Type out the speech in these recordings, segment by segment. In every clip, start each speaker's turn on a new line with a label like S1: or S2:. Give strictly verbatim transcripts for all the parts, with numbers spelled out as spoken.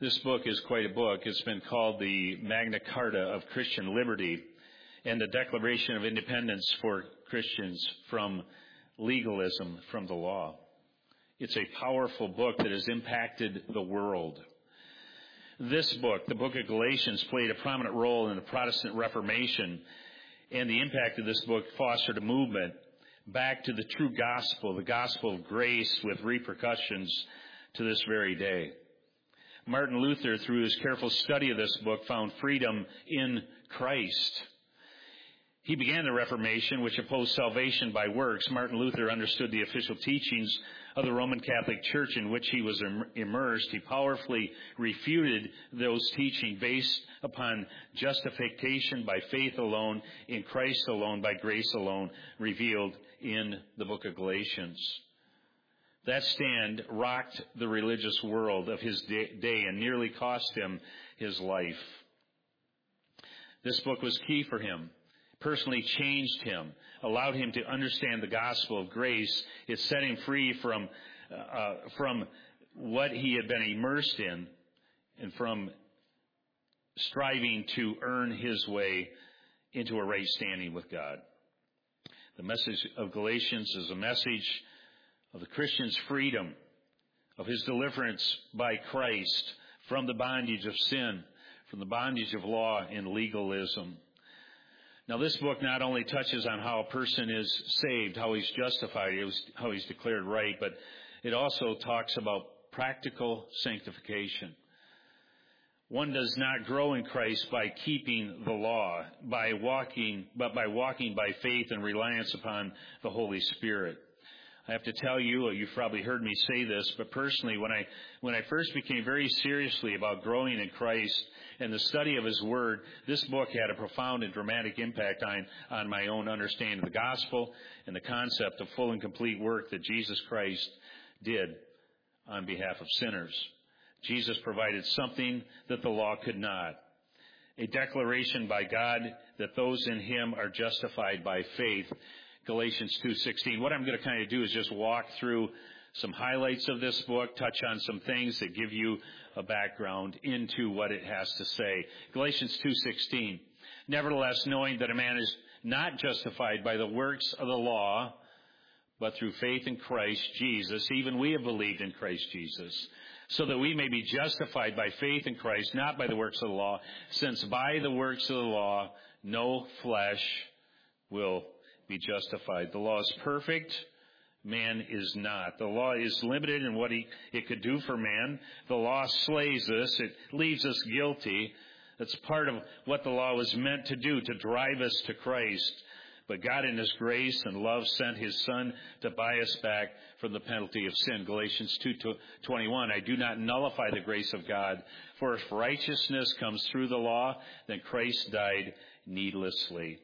S1: This book is quite a book. It's been called the Magna Carta of Christian Liberty and the Declaration of Independence for Christians from legalism, from the law. It's a powerful book that has impacted the world. This book, the book of Galatians, played a prominent role in the Protestant Reformation, and the impact of this book fostered a movement back to the true gospel, the gospel of grace with repercussions to this very day. Martin Luther, through his careful study of this book, found freedom in Christ. He began the Reformation, which opposed salvation by works. Martin Luther understood the official teachings of the Roman Catholic Church in which he was immersed. He powerfully refuted those teachings based upon justification by faith alone, in Christ alone, by grace alone, revealed in the book of Galatians. That stand rocked the religious world of his day and nearly cost him his life. This book was key for him, personally changed him, allowed him to understand the gospel of grace. It set him free from uh, from what he had been immersed in and from striving to earn his way into a right standing with God. The message of Galatians is a message of the Christian's freedom, of his deliverance by Christ from the bondage of sin, from the bondage of law and legalism. Now, this book not only touches on how a person is saved, how he's justified, how he's declared right, but it also talks about practical sanctification. One does not grow in Christ by keeping the law, by walking, but by walking by faith and reliance upon the Holy Spirit. I have to tell you, you've probably heard me say this, but personally, when I when I first became very seriously about growing in Christ and the study of His Word, this book had a profound and dramatic impact on, on my own understanding of the gospel and the concept of full and complete work that Jesus Christ did on behalf of sinners. Jesus provided something that the law could not. A declaration by God that those in Him are justified by faith. Galatians two sixteen. What I'm going to kind of do is just walk through some highlights of this book, touch on some things that give you a background into what it has to say. Galatians two sixteen. Nevertheless, knowing that a man is not justified by the works of the law, but through faith in Christ Jesus, even we have believed in Christ Jesus, so that we may be justified by faith in Christ, not by the works of the law, since by the works of the law no flesh will be justified. The law is perfect. Man is not. The law is limited in what he, it could do for man. The law slays us. It leaves us guilty. That's part of what the law was meant to do, to drive us to Christ. But God in His grace and love sent His Son to buy us back from the penalty of sin. Galatians two twenty-one, I do not nullify the grace of God, for if righteousness comes through the law, then Christ died needlessly.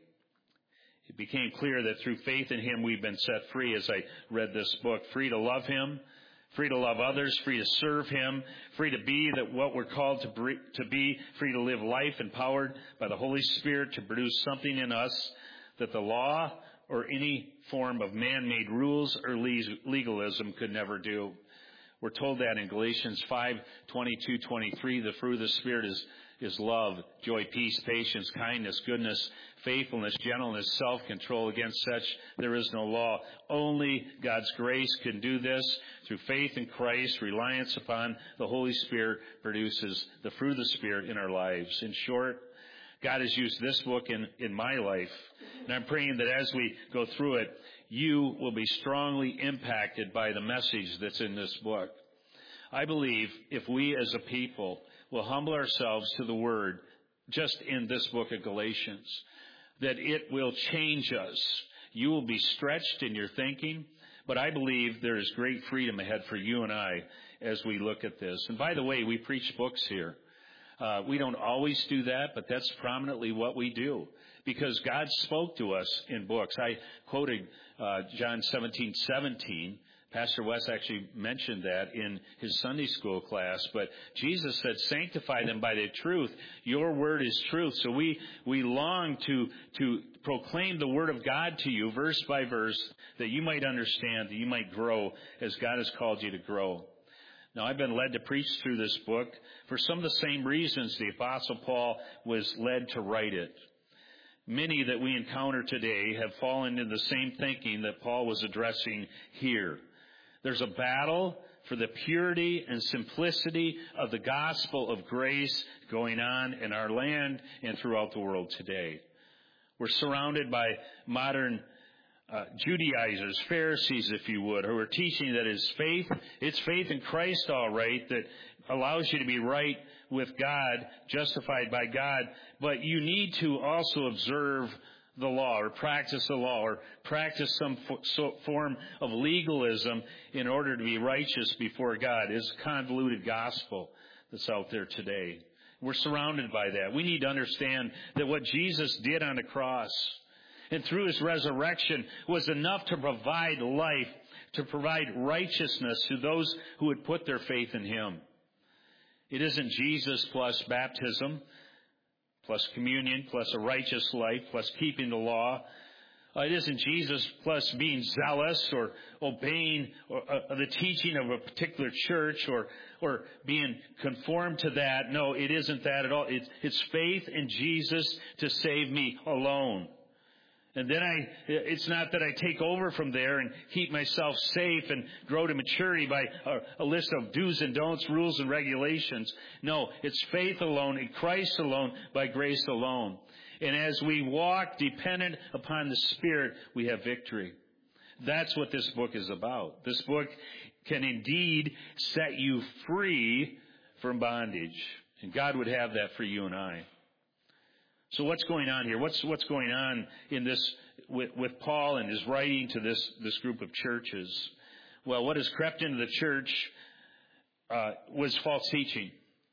S1: It became clear that through faith in Him we've been set free as I read this book. Free to love Him, free to love others, free to serve Him, free to be that what we're called to be, free to live life empowered by the Holy Spirit to produce something in us that the law or any form of man-made rules or legalism could never do. We're told that in Galatians five twenty-two to twenty-three, the fruit of the Spirit is, is love, joy, peace, patience, kindness, goodness, faithfulness, gentleness, self-control. Against such there is no law. Only God's grace can do this. Through faith in Christ, reliance upon the Holy Spirit produces the fruit of the Spirit in our lives. In short, God has used this book in, in my life, and I'm praying that as we go through it, you will be strongly impacted by the message that's in this book. I believe if we as a people will humble ourselves to the Word just in this book of Galatians, that it will change us. You will be stretched in your thinking, but I believe there is great freedom ahead for you and I as we look at this. And by the way, we preach books here. Uh, we don't always do that, but that's prominently what we do because God spoke to us in books. I quoted uh, John seventeen seventeen. Pastor Wes actually mentioned that in his Sunday school class, but Jesus said, sanctify them by the truth. Your word is truth. So we, we long to, to proclaim the word of God to you verse by verse that you might understand, that you might grow as God has called you to grow. Now, I've been led to preach through this book for some of the same reasons the Apostle Paul was led to write it. Many that we encounter today have fallen into the same thinking that Paul was addressing here. There's a battle for the purity and simplicity of the gospel of grace going on in our land and throughout the world today. We're surrounded by modern uh, Judaizers, Pharisees, if you would, who are teaching that it's faith, it's faith in Christ, all right, that allows you to be right with God, justified by God, but you need to also observe the law or practice the law or practice some form of legalism in order to be righteous before God. It's a convoluted gospel that's out there today. We're surrounded by that. We need to understand that what Jesus did on the cross and through his resurrection was enough to provide life, to provide righteousness to those who would put their faith in him. It isn't Jesus plus baptism, plus communion, plus a righteous life, plus keeping the law. Uh, it isn't Jesus plus being zealous or obeying or, uh, the teaching of a particular church or or being conformed to that. No, it isn't that at all. It's, it's faith in Jesus to save me alone. And then I, it's not that I take over from there and keep myself safe and grow to maturity by a, a list of do's and don'ts, rules and regulations. No, it's faith alone, in Christ alone, by grace alone. And as we walk dependent upon the Spirit, we have victory. That's what this book is about. This book can indeed set you free from bondage. And God would have that for you and I. So what's going on here? What's what's going on in this with, with Paul and his writing to this this group of churches? Well, what has crept into the church uh, was false teaching,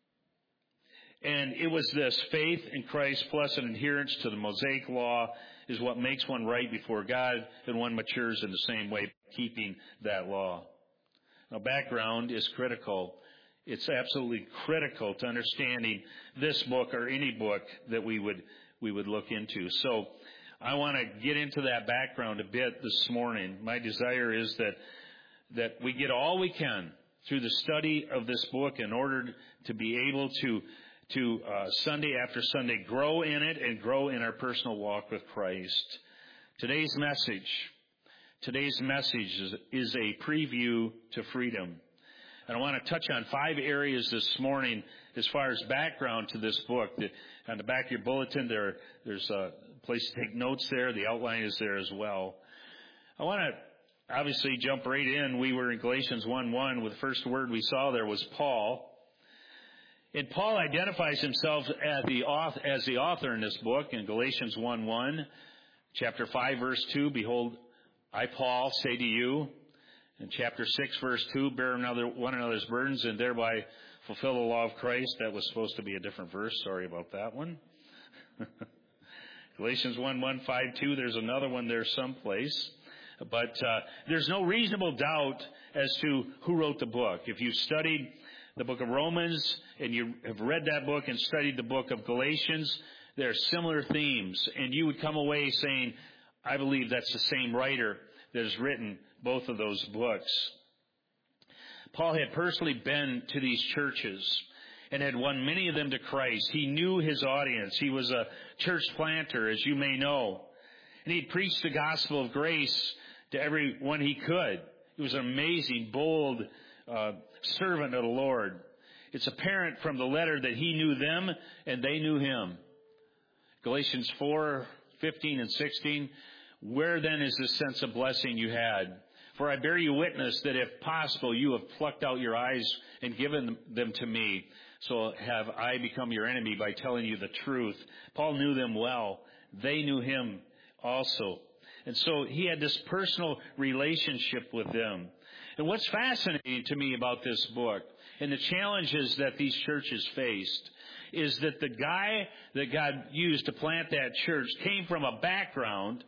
S1: and it was this faith in Christ plus an adherence to the Mosaic law is what makes one right before God, and one matures in the same way, keeping that law. Now, background is critical. It's absolutely critical to understanding this book or any book that we would we would look into. So I want to get into that background a bit this morning. My desire is that that we get all we can through the study of this book in order to be able to to uh, Sunday after Sunday grow in it and grow in our personal walk with Christ. Today's message, today's message is, is a preview to freedom. And I want to touch on five areas this morning as far as background to this book. On the back of your bulletin, there, there's a place to take notes there. The outline is there as well. I want to obviously jump right in. We were in Galatians one one. With the first word we saw there was Paul. And Paul identifies himself as the author, as the author in this book in Galatians one one. Chapter five, verse two, behold, I, Paul, say to you. In chapter six, verse two, bear another, one another's burdens and thereby fulfill the law of Christ. That was supposed to be a different verse. Sorry about that one. Galatians one one, five two, there's another one there someplace. But uh, there's no reasonable doubt as to who wrote the book. If you've studied the book of Romans and you have read that book and studied the book of Galatians, there are similar themes. And you would come away saying, I believe that's the same writer that has written both of those books. Paul had personally been to these churches and had won many of them to Christ. He knew his audience. He was a church planter, as you may know. And he'd preached the gospel of grace to everyone he could. He was an amazing, bold uh, servant of the Lord. It's apparent from the letter that he knew them and they knew him. Galatians four, fifteen and sixteen. Where then is the sense of blessing you had? For I bear you witness that if possible you have plucked out your eyes and given them to me. So have I become your enemy by telling you the truth. Paul knew them well. They knew him also. And so he had this personal relationship with them. And what's fascinating to me about this book and the challenges that these churches faced is that the guy that God used to plant that church came from a background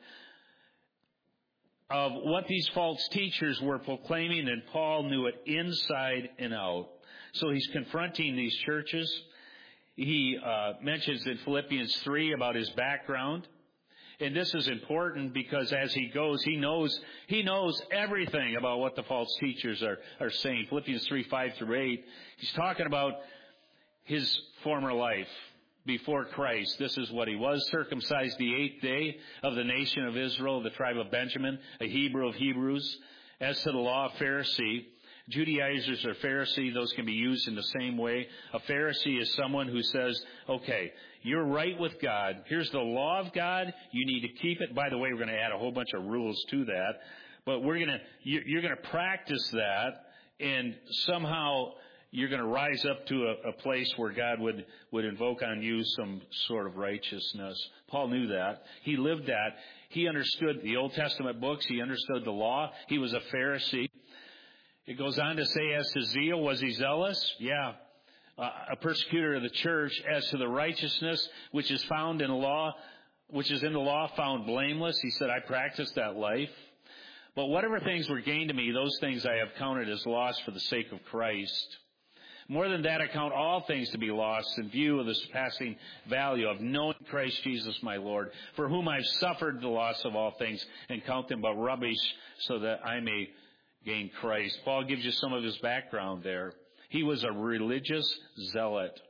S1: of what these false teachers were proclaiming, and Paul knew it inside and out. So he's confronting these churches. He uh, mentions in Philippians three about his background. And this is important because as he goes, he knows, he knows everything about what the false teachers are, are saying. Philippians three, five through eight, he's talking about his former life before Christ. This is what he was: circumcised the eighth day, of the nation of Israel, the tribe of Benjamin, a Hebrew of Hebrews. As to the law, a Pharisee. Judaizers or Pharisee, those can be used in the same way. A Pharisee is someone who says, okay, you're right with God. Here's the law of God. You need to keep it. By the way, we're going to add a whole bunch of rules to that. But we're going to, you're going to practice that, and somehow you're going to rise up to a, a place where God would, would invoke on you some sort of righteousness. Paul knew that. He lived that. He understood the Old Testament books. He understood the law. He was a Pharisee. It goes on to say, as to zeal, was he zealous? Yeah. Uh, a persecutor of the church. As to the righteousness which is found in law, which is in the law, found blameless. He said, I practiced that life. But whatever things were gained to me, those things I have counted as loss for the sake of Christ. More than that, I count all things to be lost in view of the surpassing value of knowing Christ Jesus my Lord, for whom I've suffered the loss of all things, and count them but rubbish, so that I may gain Christ. Paul gives you some of his background there. He was a religious zealot.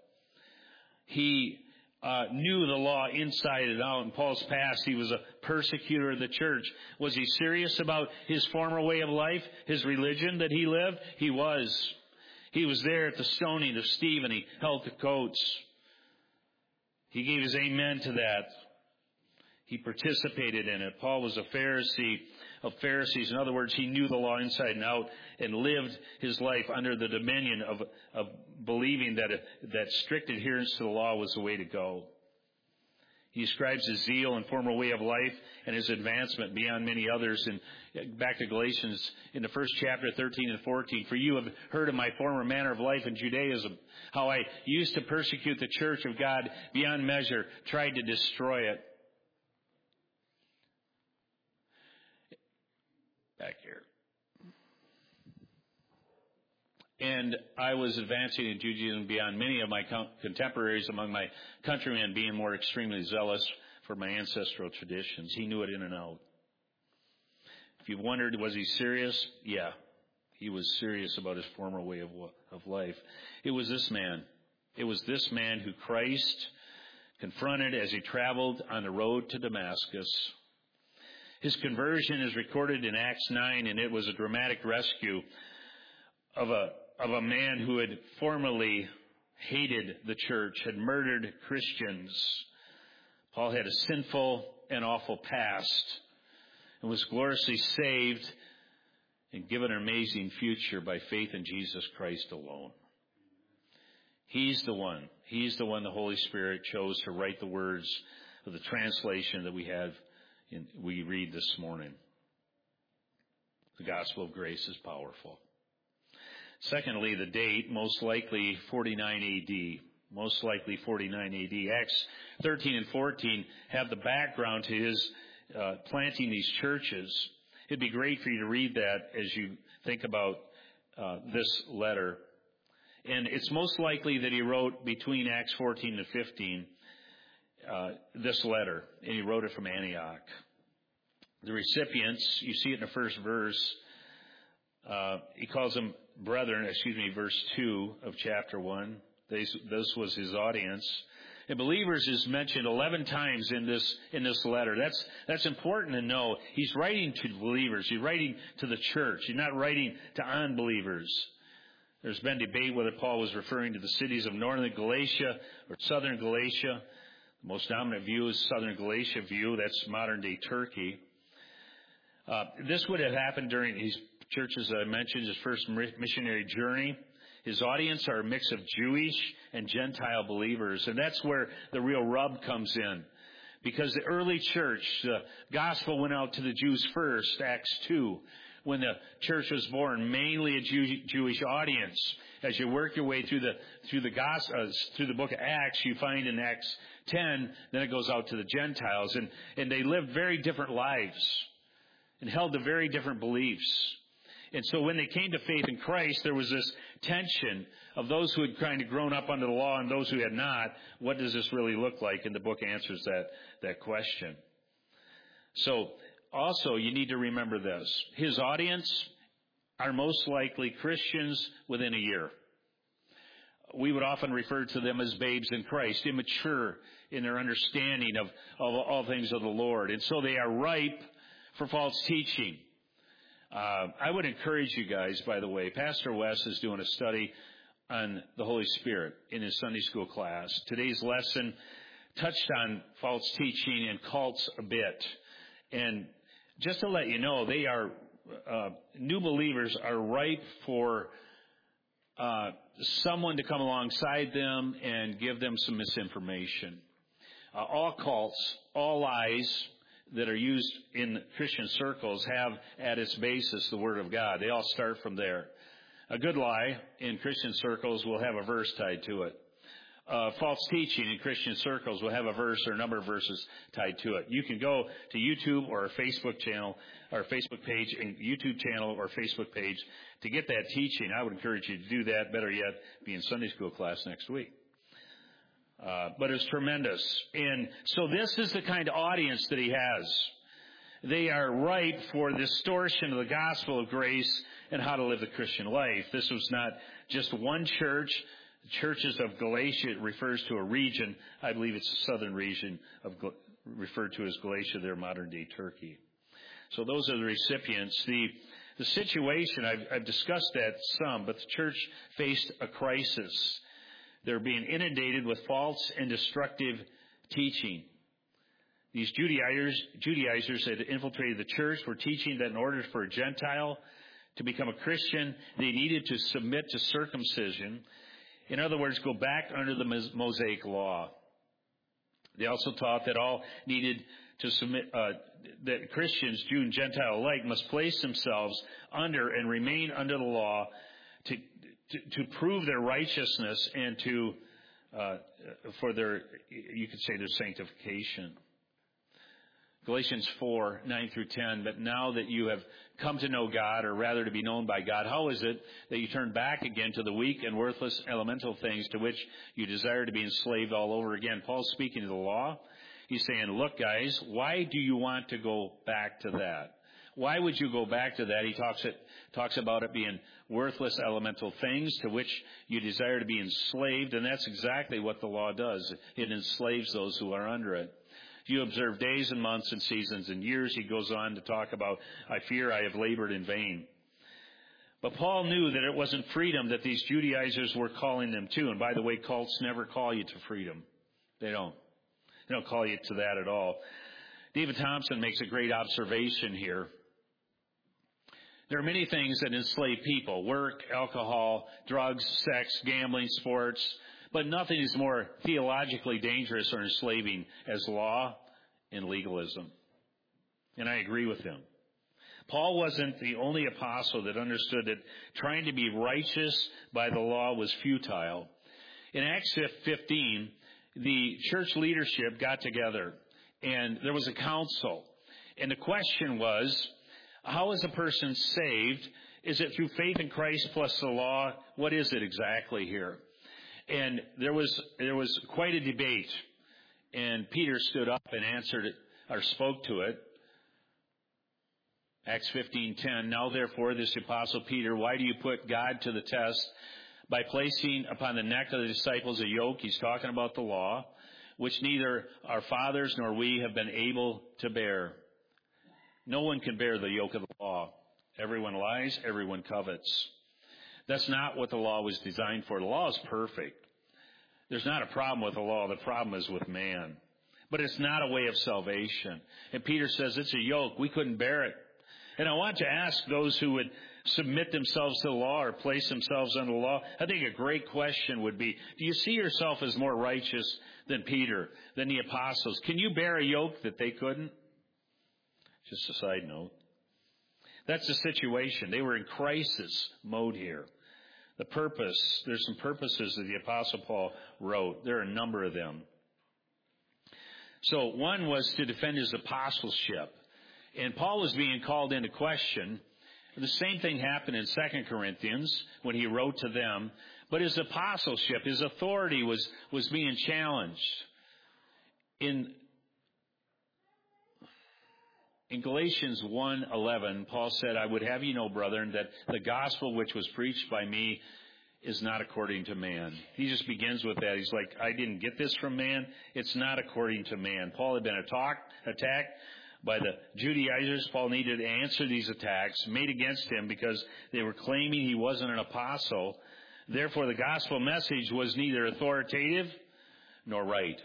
S1: He uh, knew the law inside and out. In Paul's past, he was a persecutor of the church. Was he serious about his former way of life, his religion that he lived? He was. He was there at the stoning of Stephen. He held the coats. He gave his amen to that. He participated in it. Paul was a Pharisee of Pharisees. In other words, he knew the law inside and out and lived his life under the dominion of, of believing that, that strict adherence to the law was the way to go. He describes his zeal and former way of life and his advancement beyond many others. And back to Galatians in the first chapter, thirteen and fourteen. For you have heard of my former manner of life in Judaism, how I used to persecute the church of God beyond measure, tried to destroy it. Back here. And I was advancing in Judaism beyond many of my contemporaries among my countrymen, being more extremely zealous for my ancestral traditions. He knew it in and out. If you wondered, was he serious? Yeah, he was serious about his former way of, of life. It was this man. It was this man who Christ confronted as he traveled on the road to Damascus. His conversion is recorded in Acts nine, and it was a dramatic rescue of a of a man who had formerly hated the church, had murdered Christians. Paul had a sinful and awful past and was gloriously saved and given an amazing future by faith in Jesus Christ alone. He's the one. He's the one the Holy Spirit chose to write the words of the translation that we have in, we read this morning. The gospel of grace is powerful. Secondly, the date, most likely forty-nine A D. Most likely forty-nine A D. Acts thirteen and fourteen have the background to his uh, planting these churches. It'd be great for you to read that as you think about uh, this letter. And it's most likely that he wrote between Acts fourteen and fifteen uh, this letter, and he wrote it from Antioch. The recipients, you see it in the first verse, uh, he calls them brethren, excuse me, verse two of chapter one. This, this was his audience. And believers is mentioned eleven times in this, in this letter. That's, that's important to know. He's writing to believers. He's writing to the church. He's not writing to unbelievers. There's been debate whether Paul was referring to the cities of northern Galatia or southern Galatia. The most dominant view is southern Galatia view. That's modern day Turkey. Uh, this would have happened during his churches that I mentioned, his first missionary journey. His audience are a mix of Jewish and Gentile believers, and that's where the real rub comes in. Because the early church, the gospel went out to the Jews first, Acts two, when the church was born, mainly a Jew, Jewish audience. As you work your way through the through the gospel, uh, through the book of Acts, you find in Acts ten, then it goes out to the Gentiles, and and they lived very different lives and held to very different beliefs. And so when they came to faith in Christ, there was this tension of those who had kind of grown up under the law and those who had not. What does this really look like? And the book answers that, that question. So also you need to remember this. His audience are most likely Christians within a year. We would often refer to them as babes in Christ, immature in their understanding of, of all things of the Lord. And so they are ripe for false teaching. Uh, I would encourage you guys, by the way, Pastor Wes is doing a study on the Holy Spirit in his Sunday school class. Today's lesson touched on false teaching and cults a bit. And just to let you know, they are, uh, new believers are ripe for uh, someone to come alongside them and give them some misinformation. Uh, all cults, all lies that are used in Christian circles have at its basis the Word of God. They all start from there. A good lie in Christian circles will have a verse tied to it. Uh, false teaching in Christian circles will have a verse or a number of verses tied to it. You can go to YouTube or a Facebook channel, or Facebook page, and YouTube channel or Facebook page to get that teaching. I would encourage you to do that. Better yet, be in Sunday school class next week. Uh, but it's tremendous. And so this is the kind of audience that he has. They are ripe for distortion of the gospel of grace and how to live the Christian life. This was not just one church. The churches of Galatia refers to a region. I believe it's the southern region of referred to as Galatia, their modern day Turkey. So those are the recipients. The the situation, I've, I've discussed that some, but the church faced a crisis. They're being inundated with false and destructive teaching. These Judaizers, Judaizers had infiltrated the church were teaching that in order for a Gentile to become a Christian, they needed to submit to circumcision. In other words, go back under the Mosaic law. They also taught that all needed to submit, uh, that Christians, Jew and Gentile alike, must place themselves under and remain under the law to to, to prove their righteousness and to uh, for their, you could say, their sanctification. Galatians four, nine through ten, but now that you have come to know God, or rather to be known by God, how is it that you turn back again to the weak and worthless elemental things to which you desire to be enslaved all over again? Paul's speaking to the law. He's saying, look guys, why do you want to go back to that? Why would you go back to that? He talks it, talks about it being worthless elemental things to which you desire to be enslaved, and that's exactly what the law does. It enslaves those who are under it. You observe days and months and seasons and years. He goes on to talk about, I fear I have labored in vain. But Paul knew that it wasn't freedom that these Judaizers were calling them to. And by the way, cults never call you to freedom. They don't. They don't call you to that at all. David Thompson makes a great observation here. There are many things that enslave people: work, alcohol, drugs, sex, gambling, sports. But nothing is more theologically dangerous or enslaving as law and legalism. And I agree with him. Paul wasn't the only apostle that understood that trying to be righteous by the law was futile. In Acts fifteen, the church leadership got together and there was a council. And the question was, how is a person saved? Is it through faith in Christ plus the law? What is it exactly here? And there was there was quite a debate, and Peter stood up and answered it, or spoke to it. Acts fifteen ten. Now therefore, this apostle Peter, why do you put God to the test by placing upon the neck of the disciples a yoke? He's talking about the law, which neither our fathers nor we have been able to bear. No one can bear the yoke of the law. Everyone lies, everyone covets. That's not what the law was designed for. The law is perfect. There's not a problem with the law. The problem is with man. But it's not a way of salvation. And Peter says it's a yoke. We couldn't bear it. And I want to ask those who would submit themselves to the law or place themselves under the law, I think a great question would be, do you see yourself as more righteous than Peter, than the apostles? Can you bear a yoke that they couldn't? Just a side note. That's the situation. They were in crisis mode here. The purpose, there's some purposes that the Apostle Paul wrote. There are a number of them. So one was to defend his apostleship. And Paul was being called into question. The same thing happened in Second Corinthians when he wrote to them. But his apostleship, his authority was, was being challenged. In In Galatians one eleven, Paul said, I would have you know, brethren, that the gospel which was preached by me is not according to man. He just begins with that. He's like, I didn't get this from man. It's not according to man. Paul had been attacked, attacked by the Judaizers. Paul needed to answer these attacks made against him because they were claiming he wasn't an apostle. Therefore, the gospel message was neither authoritative nor right.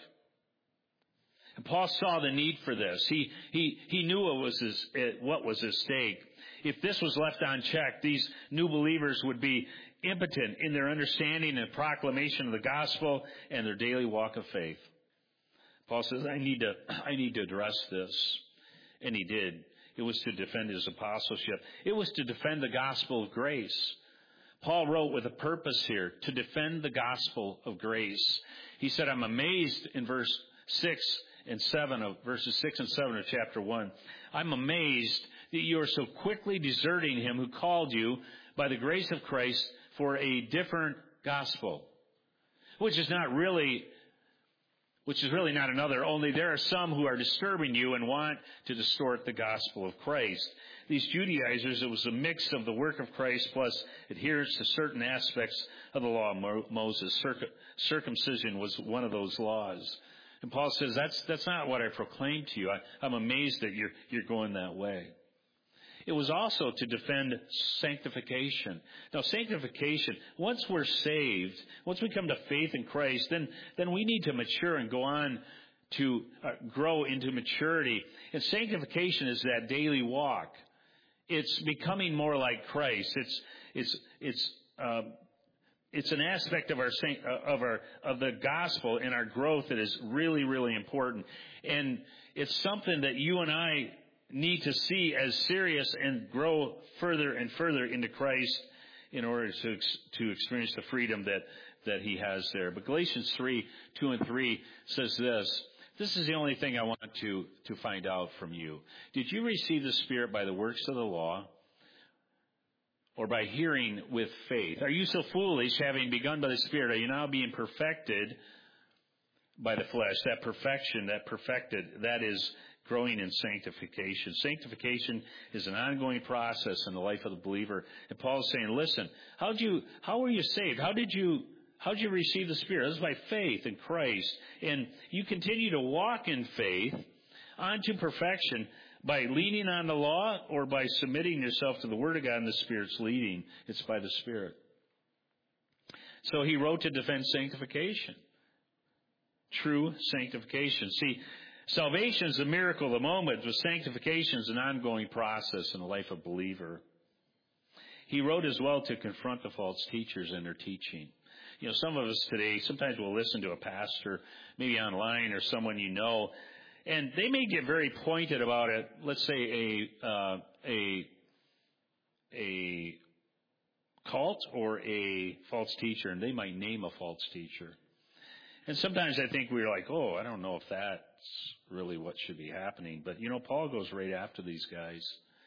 S1: And Paul saw the need for this. He he he knew what was his, what was at stake. If this was left unchecked, these new believers would be impotent in their understanding and proclamation of the gospel and their daily walk of faith. Paul says, I need to I need to address this. And he did. It was to defend his apostleship. It was to defend the gospel of grace. Paul wrote with a purpose here, to defend the gospel of grace. He said, I'm amazed in verse six and seven of verses six and seven of chapter one. I'm amazed that you are so quickly deserting him who called you by the grace of Christ for a different gospel, which is not really, which is really not another, only there are some who are disturbing you and want to distort the gospel of Christ. These Judaizers, it was a mix of the work of Christ plus adherence to certain aspects of the law of Moses. Circ- circumcision was one of those laws. And Paul says, that's that's not what I proclaim to you. I, I'm amazed that you're you're going that way. It was also to defend sanctification. Now, sanctification, once we're saved, once we come to faith in Christ, then, then we need to mature and go on to uh, grow into maturity. And sanctification is that daily walk. It's becoming more like Christ. It's, it's, it's, uh, it's an aspect of our, of our, of the gospel and our growth that is really, really important. And it's something that you and I need to see as serious and grow further and further into Christ in order to to experience the freedom that, that he has there. But Galatians three, two and three says this. This is the only thing I want to, to find out from you. Did you receive the Spirit by the works of the law or by hearing with faith? Are you so foolish, having begun by the Spirit, are you now being perfected by the flesh? That perfection, that perfected, that is growing in sanctification. Sanctification is an ongoing process in the life of the believer. And Paul is saying, listen, how did you, how were you saved? How did you, how did you receive the Spirit? This is by faith in Christ. And you continue to walk in faith unto perfection by leaning on the law or by submitting yourself to the Word of God and the Spirit's leading. It's by the Spirit. So he wrote to defend sanctification. True sanctification. See, salvation is a miracle of the moment, but sanctification is an ongoing process in the life of a believer. He wrote as well to confront the false teachers and their teaching. You know, some of us today, sometimes we'll listen to a pastor, maybe online or someone you know, and they may get very pointed about it. Let's say a uh, a a cult or a false teacher, and they might name a false teacher. And sometimes I think we're like, oh, I don't know if that's really what should be happening. But, you know, Paul goes right after these guys.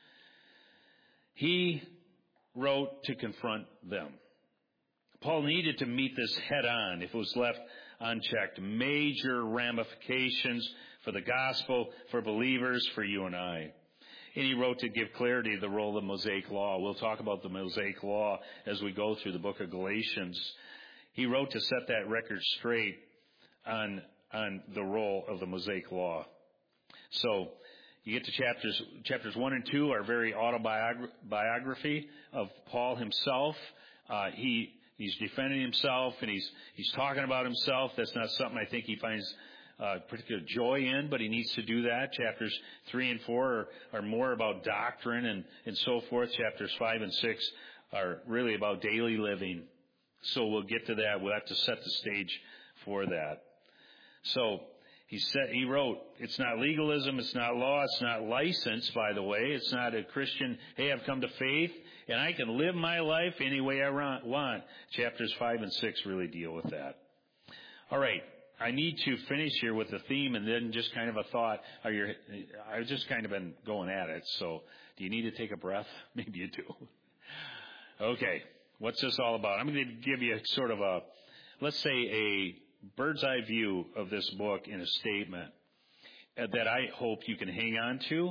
S1: He wrote to confront them. Paul needed to meet this head on if it was left unchecked. Major ramifications for the gospel, for believers, for you and I. And he wrote to give clarity to the role of the Mosaic Law. We'll talk about the Mosaic Law as we go through the book of Galatians. He wrote to set that record straight on on the role of the Mosaic Law. So you get to chapters chapters one and two are very autobiography of Paul himself. Uh, he he's defending himself and he's he's talking about himself. That's not something I think he finds uh, particular joy in, but he needs to do that. Chapters three and four are, are more about doctrine and and so forth. Chapters five and six are really about daily living. So we'll get to that. We'll have to set the stage for that. So he said, he wrote, it's not legalism, it's not law, it's not license, by the way. It's not a Christian, hey, I've come to faith, and I can live my life any way I want. Chapters five and six really deal with that. All right, I need to finish here with the theme and then just kind of a thought. Are you, I've just kind of been going at it, so do you need to take a breath? Maybe you do. Okay. What's this all about? I'm going to give you sort of a, let's say a bird's eye view of this book in a statement that I hope you can hang on to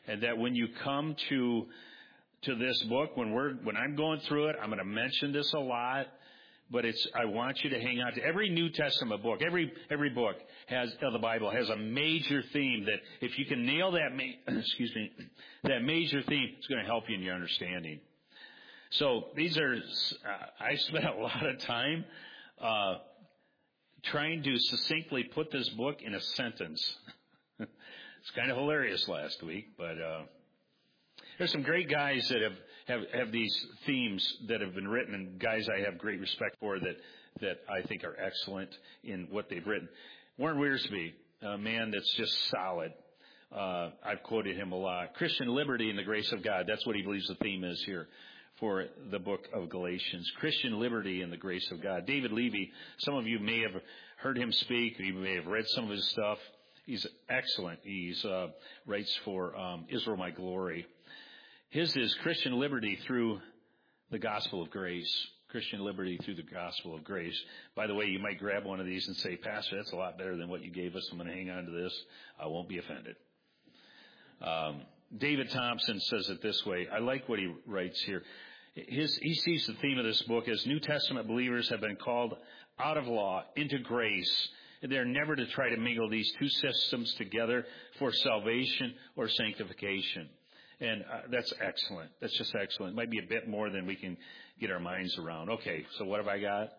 S1: And that when you come to to this book, when we're when I'm going through it, I'm going to mention this a lot, but it's I want you to hang on to every New Testament book. Every every book has of the Bible has a major theme that if you can nail that ma- excuse me that major theme, it's going to help you in your understanding. So these are uh, I spent a lot of time uh, trying to succinctly put this book in a sentence. It's kind of hilarious last week, but uh, there's some great guys that have, have, have these themes that have been written, and guys I have great respect for that, that I think are excellent in what they've written. Warren Wiersbe, a man that's just solid. Uh, I've quoted him a lot. Christian liberty and the grace of God. That's what he believes the theme is here for the book of Galatians. Christian liberty and the grace of God. David Levy, some of you may have heard him speak, or you may have read some of his stuff. He's excellent. He's uh, writes for um, Israel My Glory. His is Christian liberty through the gospel of grace. Christian liberty through the gospel of grace. By the way, you might grab one of these and say, Pastor, that's a lot better than what you gave us. I'm going to hang on to this. I won't be offended. Um, David Thompson says it this way. I like what he writes here. His, he sees the theme of this book as New Testament believers have been called out of law into grace. They're never to try to mingle these two systems together for salvation or sanctification. And uh, that's excellent. That's just excellent. It might be a bit more than we can get our minds around. Okay, so what have I got?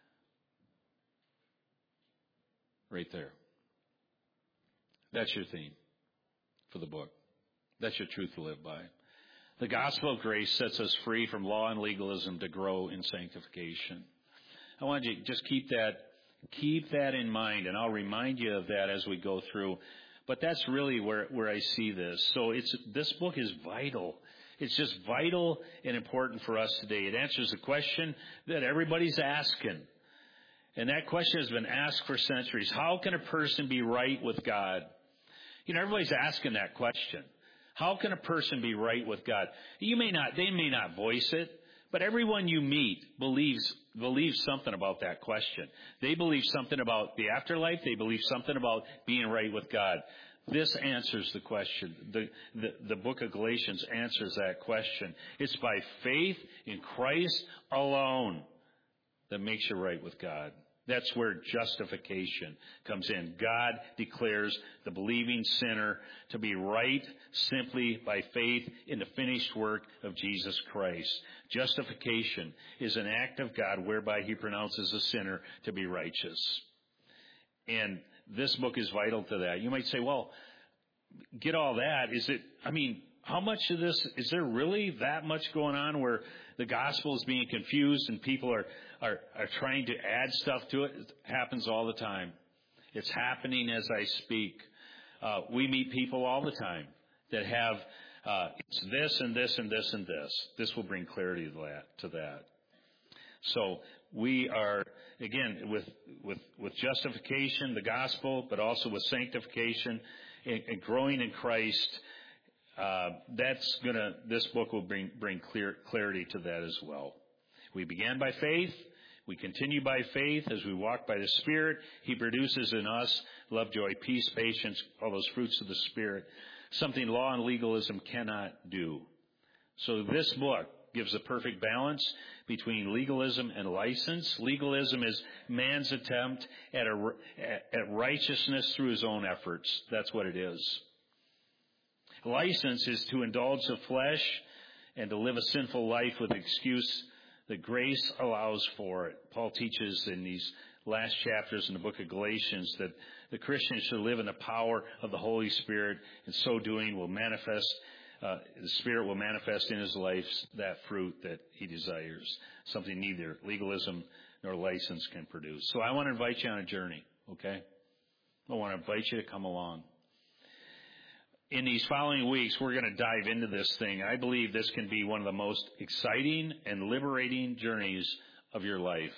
S1: Right there. That's your theme for the book. That's your truth to live by. The gospel of grace sets us free from law and legalism to grow in sanctification. I want you to just keep that Keep that in mind, and I'll remind you of that as we go through. But that's really where, where I see this. So it's this book is vital. It's just vital and important for us today. It answers the question that everybody's asking. And that question has been asked for centuries. How can a person be right with God? You know, everybody's asking that question. How can a person be right with God? You may not, they may not voice it, but everyone you meet believes believes something about that question. They believe something about the afterlife. They believe something about being right with God. This answers the question. The, the, the book of Galatians answers that question. It's by faith in Christ alone that makes you right with God. That's where justification comes in. God declares the believing sinner to be right simply by faith in the finished work of Jesus Christ. Justification is an act of God whereby he pronounces a sinner to be righteous. And this book is vital to that. You might say, well, get all that. Is it, I mean, how much of this, is there really that much going on where the gospel is being confused and people are, are, are trying to add stuff to it? It happens all the time. It's happening as I speak. Uh, we meet people all the time that have, uh, it's this and this and this and this. This will bring clarity to that, to that. So we are, again, with, with, with justification, the gospel, but also with sanctification and, and growing in Christ. Uh, that's gonna, this book will bring, bring clear, clarity to that as well. We began by faith. We continue by faith as we walk by the Spirit. He produces in us love, joy, peace, patience, all those fruits of the Spirit. Something law and legalism cannot do. So this book gives a perfect balance between legalism and license. Legalism is man's attempt at, a, at righteousness through his own efforts. That's what it is. License is to indulge the flesh and to live a sinful life with excuse that grace allows for it. Paul teaches in these last chapters in the book of Galatians that the Christian should live in the power of the Holy Spirit, and so doing will manifest, uh, the Spirit will manifest in his life that fruit that he desires, something neither legalism nor license can produce. So I want to invite you on a journey, okay? I want to invite you to come along. In these following weeks, we're going to dive into this thing. I believe this can be one of the most exciting and liberating journeys of your life.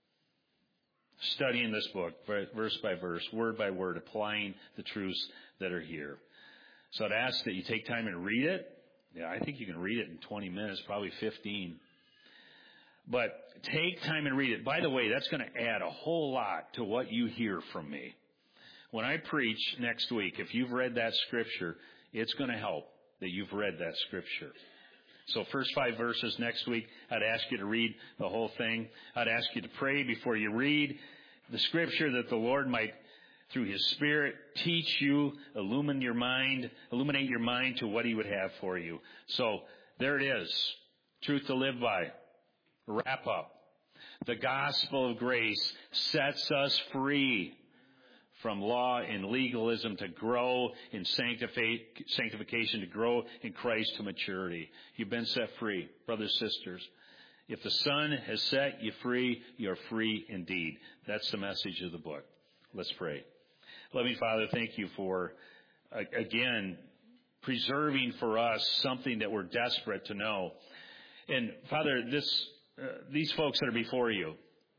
S1: Studying this book, verse by verse, word by word, applying the truths that are here. So I'd ask that you take time and read it. Yeah, I think you can read it in twenty minutes, probably fifteen. But take time and read it. By the way, that's going to add a whole lot to what you hear from me. When I preach next week, if you've read that scripture, it's going to help. that you've read that Scripture. So first five verses next week, I'd ask you to read the whole thing. I'd ask you to pray before you read the Scripture that the Lord might, through His Spirit, teach you, illumine your mind, illuminate your mind to what He would have for you. So there it is. Truth to live by. Wrap up. The gospel of grace sets us free from law and legalism to grow in sanctification, to grow in Christ to maturity. You've been set free, brothers, sisters. If the Son has set you free, you're free indeed. That's the message of the book. Let's pray. Loving Father, thank you for, again, preserving for us something that we're desperate to know. And Father, this, uh, these folks that are before you,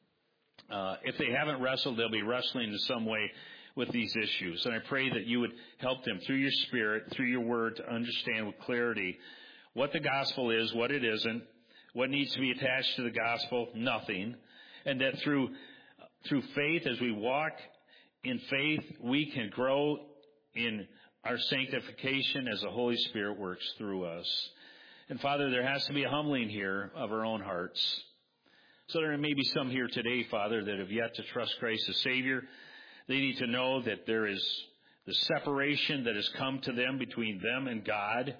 S1: Uh, if they haven't wrestled, they'll be wrestling in some way with these issues. And I pray that you would help them through your Spirit, through your word, to understand with clarity what the gospel is, what it isn't, what needs to be attached to the gospel, nothing. And that through, through faith, as we walk in faith, we can grow in our sanctification as the Holy Spirit works through us. And Father, there has to be a humbling here of our own hearts. So there may be some here today, Father, that have yet to trust Christ as Savior. They need to know that there is the separation that has come to them between them and God.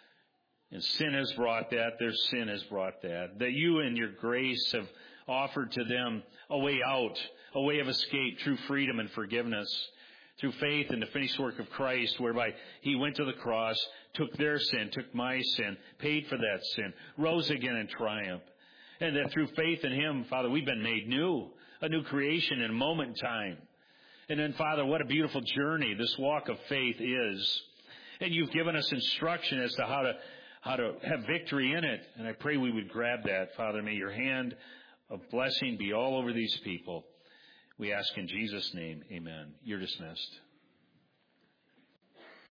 S1: And sin has brought that. Their sin has brought that. That you in your grace have offered to them a way out, a way of escape, true freedom and forgiveness. Through faith in the finished work of Christ, whereby He went to the cross, took their sin, took my sin, paid for that sin, rose again in triumph. And that through faith in Him, Father, we've been made new, a new creation in a moment in time. And then, Father, what a beautiful journey this walk of faith is. And you've given us instruction as to how to how to have victory in it. And I pray we would grab that, Father. May your hand of blessing be all over these people. We ask in Jesus' name, amen. You're dismissed.